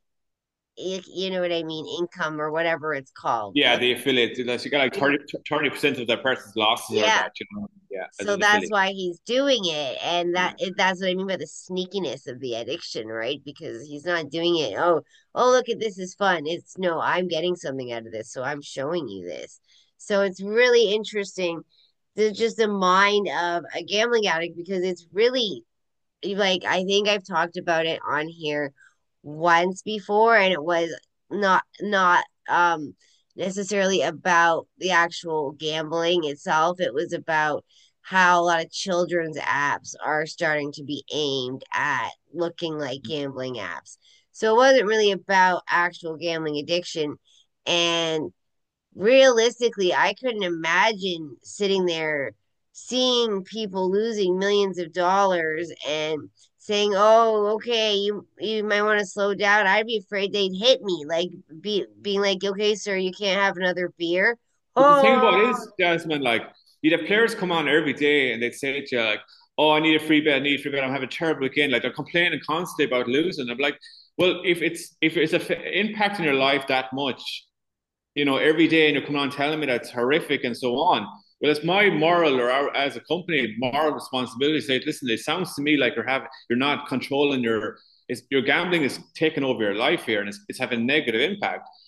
you know what I mean, income or whatever it's called. Yeah, Like, the affiliate. Like, you got like thirty percent of that person's losses or yeah. that, you know? Yeah, as So an that's affiliate. why he's doing it. And Yeah. that that's what I mean by the sneakiness of the addiction, right? Because he's not doing it. Oh, oh, look at this is fun. It's no, I'm getting something out of this, so I'm showing you this. So it's really interesting. There's just the mind of a gambling addict because it's really like I think I've talked about it on here once before, and it was not not um necessarily about the actual gambling itself. It was about how a lot of children's apps are starting to be aimed at looking like gambling apps. So it wasn't really about actual gambling addiction. And realistically, I couldn't imagine sitting there seeing people losing millions of dollars and saying, "Oh, okay, you you might want to slow down." I'd be afraid they'd hit me, like be being like, "Okay, sir, you can't have another beer." But the thing about it Oh, is, Jasmine, like you'd have players come on every day and they'd say to you like, "Oh, I need a free bet, I need a free bet. I'm having a terrible weekend." Like they're complaining constantly about losing. I'm like, well, if it's if it's a f- impacting your life that much, you know, every day, and you're coming on telling me that's horrific and so on. Well, it's my moral, or our, as a company, moral responsibility to say, listen, it sounds to me like you're having, you're not controlling your, it's, your gambling is taking over your life here, and it's, it's having a negative impact.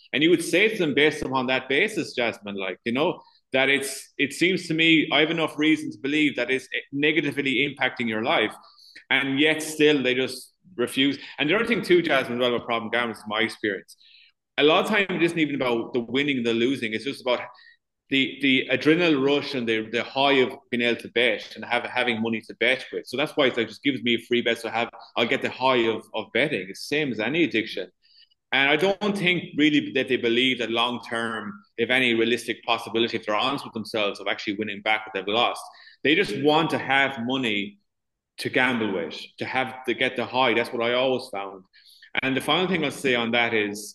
And you would say to them based upon that basis, Jasmine, like, you know, that it's, it seems to me, I have enough reason to believe that it's negatively impacting your life. And yet still they just refuse. And the other thing too, Jasmine, well, about problem gamblers, is my experience. A lot of time it isn't even about the winning and the losing. It's just about the the adrenaline rush and the the high of being able to bet and have having money to bet with. So that's why it's like just gives me a free bet. So have I'll get the high of of betting. It's the same as any addiction. And I don't think really that they believe that long term, if any realistic possibility, if they're honest with themselves, of actually winning back what they've lost. They just want to have money to gamble with, to have to get the high. That's what I always found. And the final thing I'll say on that is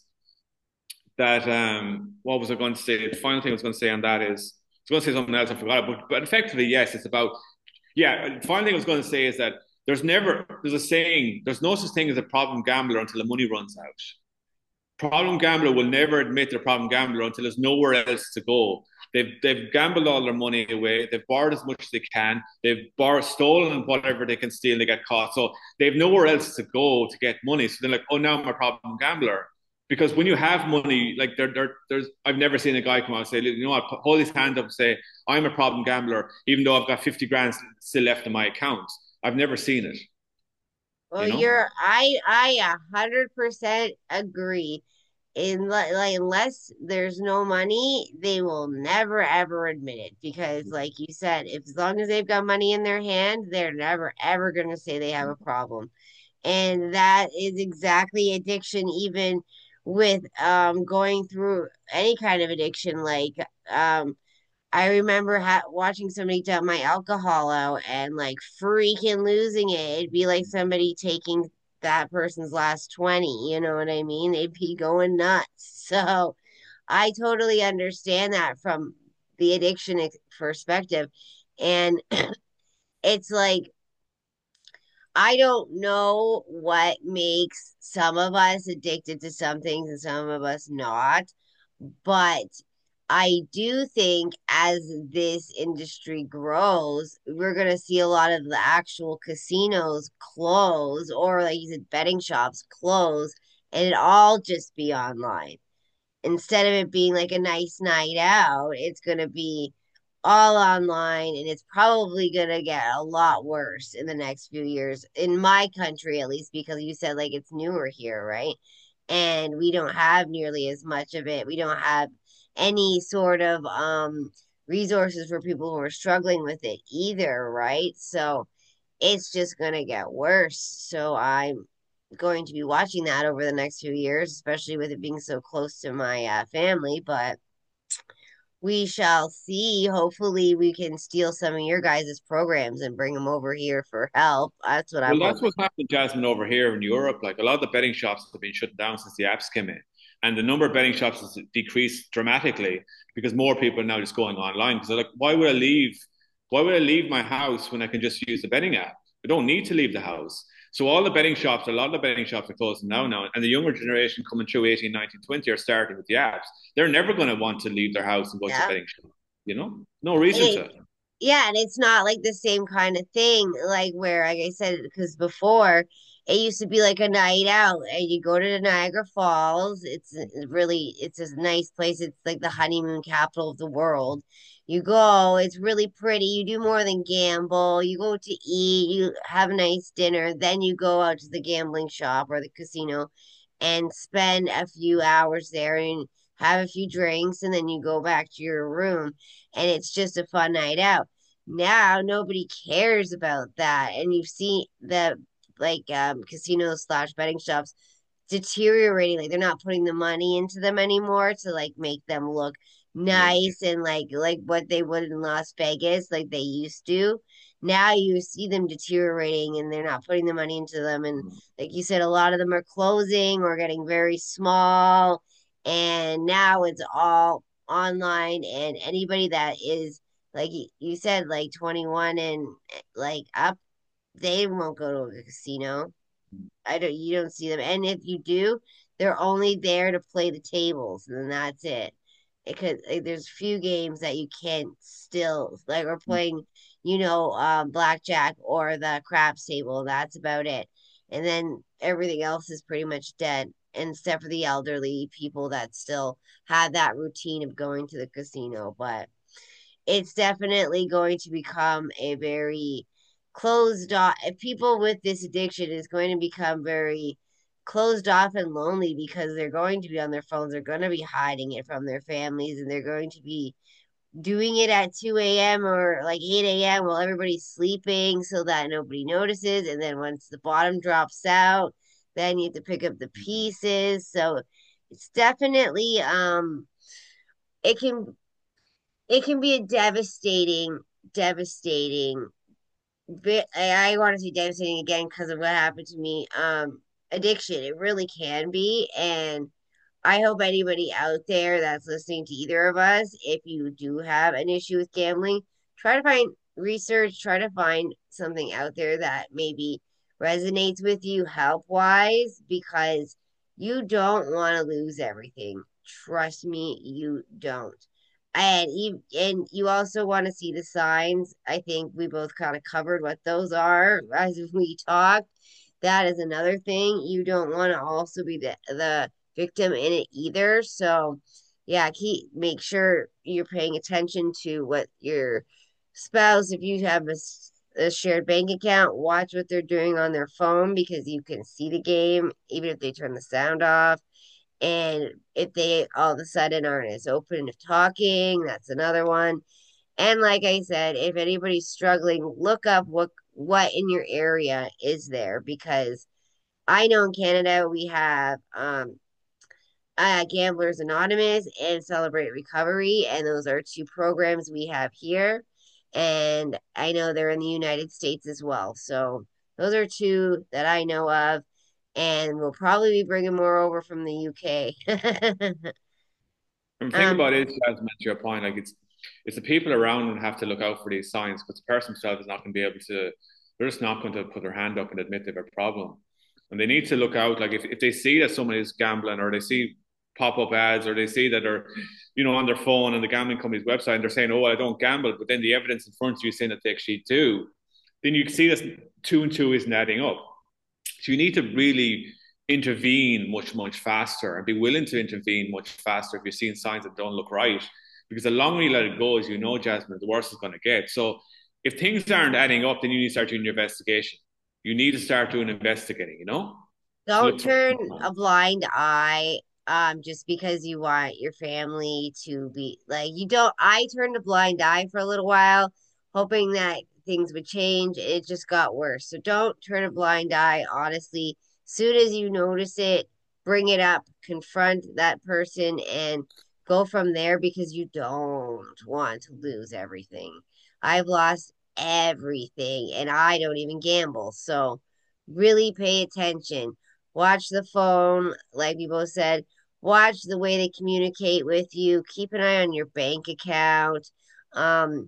that um, what was I going to say? The final thing I was going to say on that is I was going to say something else. I forgot. But but effectively, yes, it's about yeah. The final thing I was going to say is that there's never there's a saying there's no such thing as a problem gambler until the money runs out. Problem gambler will never admit they're problem gambler until there's nowhere else to go. They've they've gambled all their money away. They've borrowed as much as they can. They've borrowed, stolen whatever they can steal. They get caught. So they've nowhere else to go to get money. So they're like, oh, now I'm a problem gambler. Because when you have money, like there, there, there's, I've never seen a guy come out and say, you know what, hold his hand up and say, I'm a problem gambler, even though I've got fifty grand still left in my account. I've never seen it. Well, You know? you're I I a hundred percent agree. In like unless there's no money, they will never ever admit it because, like you said, if as long as they've got money in their hand, they're never ever gonna say they have a problem. And that is exactly addiction, even with um going through any kind of addiction. Like um I remember ha watching somebody dump my alcohol out and like freaking losing it. It'd be like somebody taking that person's last twenty, you know what I mean? They'd be going nuts. So I totally understand that from the addiction ex- perspective. And it's like, I don't know what makes some of us addicted to some things and some of us not. But I do think as this industry grows, we're going to see a lot of the actual casinos close or, like you said, betting shops close and it all just be online. Instead of it being like a nice night out, it's going to be all online and it's probably going to get a lot worse in the next few years, in my country at least, because you said like it's newer here, right? And we don't have nearly as much of it. We don't have any sort of um resources for people who are struggling with it either, right? So it's just going to get worse. So I'm going to be watching that over the next few years, especially with it being so close to my uh, family. But we shall see. Hopefully, we can steal some of your guys' programs and bring them over here for help. That's what I'm Well, that's hoping. what's happened, Jasmine, over here in Europe. Like a lot of the betting shops have been shut down since the apps came in, and the number of betting shops has decreased dramatically because more people are now just going online. Because they're like, why would I leave? Why would I leave my house when I can just use the betting app? I don't need to leave the house. So all the betting shops, a lot of the betting shops are closing now now, and the younger generation coming through eighteen, nineteen, twenty are starting with the apps. They're never going to want to leave their house and go to a Yeah. betting shop. You know, no reason And to. yeah, and it's not like the same kind of thing, like where, like I said, because before it used to be like a night out, and you go to Niagara Falls. It's really, it's a nice place. It's like the honeymoon capital of the world. You go, it's really pretty. You do more than gamble. You go to eat, you have a nice dinner, then you go out to the gambling shop or the casino and spend a few hours there and have a few drinks, and then you go back to your room and it's just a fun night out. Now nobody cares about that, and you see the like um, casinos slash betting shops deteriorating. Like they're not putting the money into them anymore to like make them look Yeah. nice and like like what they would in Las Vegas, like they used to. Now you see them deteriorating, and they're not putting the money into them. And like you said, a lot of them are closing or getting very small, and now it's all online. And anybody that is like you said, like twenty-one and like up, they won't go to a casino. I don't, you don't see them. And if you do, they're only there to play the tables, and then that's it. Because like, there's few games that you can't still like, or playing, you know, um, blackjack or the craps table. That's about it. and then everything else is pretty much dead, except for the elderly people that still have that routine of going to the casino. But it's definitely going to become a very closed off. People with this addiction is going to become very closed off and lonely because they're going to be on their phones. They're going to be hiding it from their families, and they're going to be doing it at two a m or like eight a m while everybody's sleeping so that nobody notices. And then once the bottom drops out, then you have to pick up the pieces. So it's definitely um it can it can be a devastating, devastating bit. I, I want to say devastating again because of what happened to me. Um, addiction, it really can be, and I hope anybody out there that's listening to either of us, if you do have an issue with gambling, try to find research, try to find something out there that maybe resonates with you help wise, because you don't want to lose everything. Trust me, you don't. And you, and you also want to see the signs. I think we both kind of covered what those are as we talked. That is another thing. You don't want to also be the, the victim in it either. So, yeah, keep make sure you're paying attention to what your spouse, if you have a, a shared bank account, watch what they're doing on their phone because you can see the game even if they turn the sound off. And if they all of a sudden aren't as open to talking, that's another one. And like I said, if anybody's struggling, look up what what in your area is there, because I know in Canada we have um uh, Gamblers Anonymous and Celebrate Recovery, and those are two programs we have here. And I know they're in the United States as well. So those are two that I know of, and we'll probably be bringing more over from the U K. And think um, about it, as to your point, like it's it's the people around who have to look out for these signs, because the person themselves is not going to be able to. They're just not going to put their hand up and admit they have a problem, and they need to look out. Like if, if they see that someone is gambling, or they see pop up ads, or they see that they're, you know, on their phone on the gambling company's website, and they're saying, "Oh, I don't gamble," but then the evidence in front of you saying that they actually do, then you can see this two and two isn't adding up. So you need to really intervene much, much faster and be willing to intervene much faster if you're seeing signs that don't look right. Because the longer you let it go, as you know, Jasmine, the worse it's going to get. So if things aren't adding up, then you need to start doing your investigation. You need to start doing investigating, you know, to don't look for. turn a blind eye um just because you want your family to be like you don't. I turned a blind eye for a little while hoping that things would change. It just got worse. So don't turn a blind eye, honestly. Soon as you notice it, bring it up, confront that person, and go from there, because you don't want to lose everything. I've lost everything and I don't even gamble. So really pay attention. Watch the phone, like we both said. Watch the way they communicate with you. Keep an eye on your bank account. Um,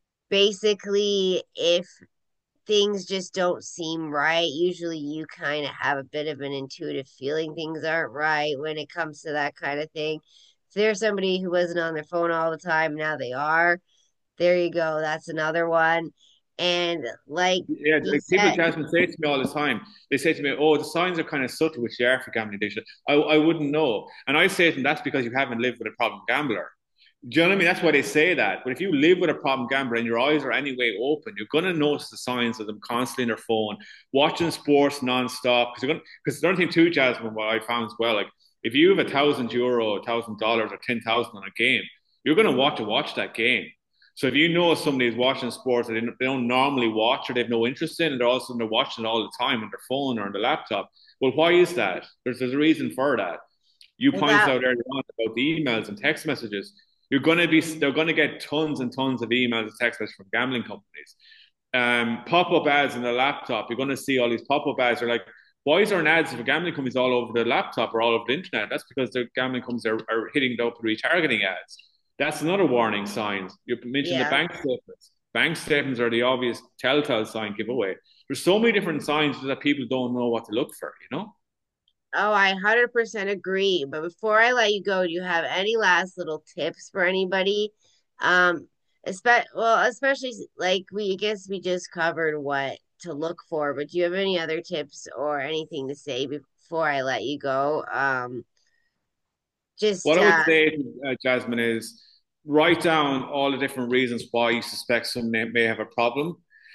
basically, if things just don't seem right, usually you kind of have a bit of an intuitive feeling things aren't right when it comes to that kind of thing. If there's somebody who wasn't on their phone all the time, now they are. There you go. That's another one. And like Yeah, you like people, said, Jasmine, say to me all the time. They say to me, "Oh, the signs are kind of subtle, which they are for gambling addiction." I, I wouldn't know, and I say to them, "That's because you haven't lived with a problem gambler." Do you know what I mean? That's why they say that. But if you live with a problem gambler and your eyes are anyway open, you're going to notice the signs of them constantly on their phone, watching sports nonstop. Because you're going because the other thing too, Jasmine, what I found as well, like if you have a thousand euro, a thousand dollars, or ten thousand on a game, you're going to want to watch that game. So if you know somebody is watching sports that they don't normally watch or they have no interest in, and they're also they're watching it all the time on their phone or on the laptop, well, why is that? There's there's a reason for that. You pointed without out earlier on about the emails and text messages. You're going to be they're going to get tons and tons of emails and text messages from gambling companies. Um, pop-up ads in the laptop. You're going to see all these pop-up ads. They're like, why is there an ads for gambling companies all over the laptop or all over the internet? That's because the gambling companies are, are hitting it up with retargeting ads. That's another warning sign. You mentioned the yeah. bank statements. Bank statements are the obvious telltale sign giveaway. There's so many different signs that people don't know what to look for, you know? Oh, I one hundred percent agree. But before I let you go, do you have any last little tips for anybody? Um, espe well, especially like we I guess we just covered what to look for. But do you have any other tips or anything to say before I let you go? Um, just What I would uh, say, uh, Jasmine, is write down all the different reasons why you suspect someone may, may have a problem.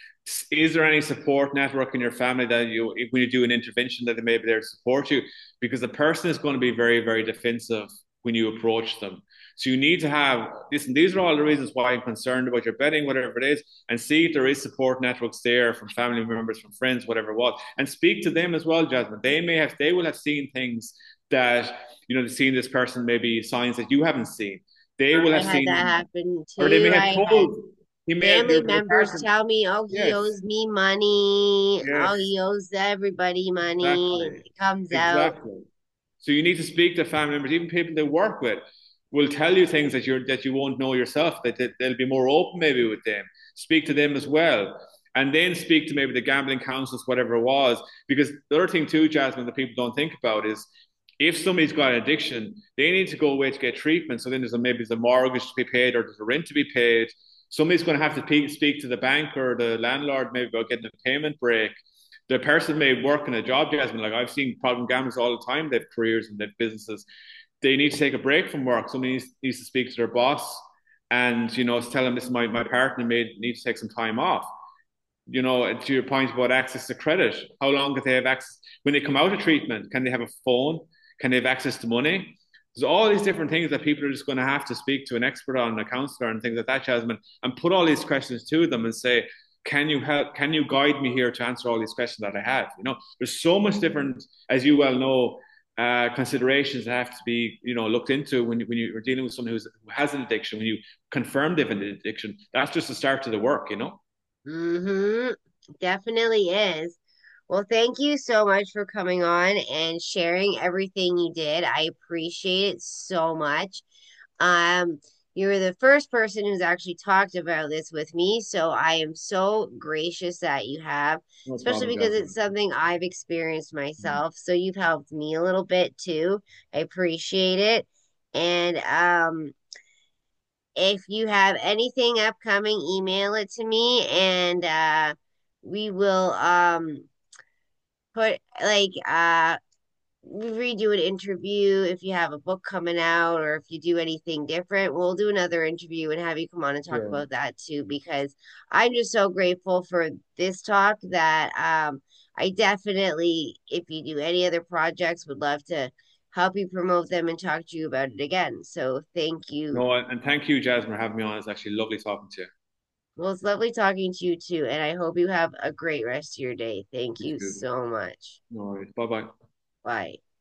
Is there any support network in your family that you, if when you do an intervention, that they may be there to support you? Because the person is going to be very, very defensive when you approach them. So you need to have, listen, these are all the reasons why I'm concerned about your betting, whatever it is, and see if there is support networks there from family members, from friends, whatever it was, and speak to them as well, Jasmine. They may have, they will have seen things that, you know, they've seen this person, maybe signs that you haven't seen. They will I have had that seen, happen or they may too. have I had told, he may have, family your, your members partner, tell me, "Oh, he yes, owes me money. Oh, yes. he owes everybody money." Exactly. It comes out. Exactly. So you need to speak to family members, even people they work with, will tell you things that you're that you won't know yourself. That that they'll be more open maybe with them. Speak to them as well, and then speak to maybe the gambling councils, whatever it was. Because the other thing too, Jasmine, that people don't think about is if somebody's got an addiction, they need to go away to get treatment. So then there's a, maybe there's a mortgage to be paid or there's a rent to be paid. Somebody's going to have to speak to the bank or the landlord maybe about getting a payment break. The person may work in a job, Jasmine. Like I've seen problem gamblers all the time. They have careers and they have businesses. They need to take a break from work. Somebody needs, needs to speak to their boss and, you know, tell them this is my, my partner may need to take some time off. You know, to your point about access to credit, how long do they have access when they come out of treatment? Can they have a phone? Can they have access to money? There's all these different things that people are just going to have to speak to an expert on, a counselor, and things like that, Jasmine, and put all these questions to them and say, can you help? Can you guide me here to answer all these questions that I have? You know, there's so much different, as you well know, uh, considerations that have to be, you know, looked into when when you're dealing with someone who's, who has an addiction. When you confirm they've an addiction, that's just the start to the work. You know. Mm-hmm. Definitely is. Well, thank you so much for coming on and sharing everything you did. I appreciate it so much. Um, you were the first person who's actually talked about this with me, so I am so gracious that you have, No especially problem, because it's Jasmine. something I've experienced myself. So you've helped me a little bit too. I appreciate it. And um, if you have anything upcoming, email it to me and uh we will um put like uh redo an interview if you have a book coming out or if you do anything different. We'll do another interview and have you come on and talk Sure. about that too because I'm just so grateful for this talk that um I definitely, if you do any other projects, would love to help you promote them and talk to you about it again. So thank you. No, and thank you, Jasmine, for having me on. It's actually lovely talking to you. Well, it's lovely talking to you too, and I hope you have a great rest of your day. Thank You you too. so much. No worries. Bye bye. Bye.